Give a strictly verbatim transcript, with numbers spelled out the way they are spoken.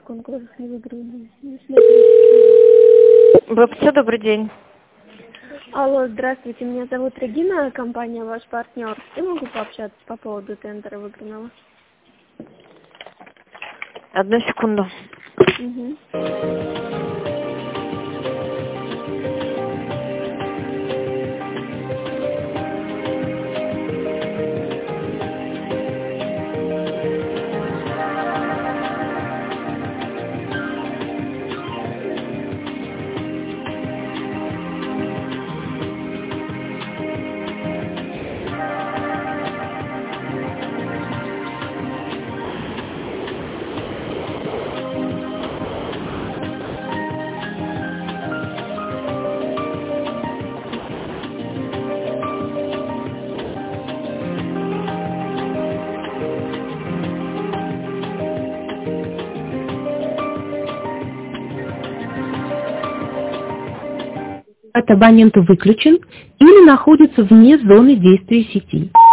конкурсах не выиграли. ВПЦ, добрый день. Алло, здравствуйте, меня зовут Регина, компания «Ваш партнер». Я могу пообщаться по поводу тендера выигранного? Одну секунду. Угу. От абонента выключен или находится вне зоны действия сети.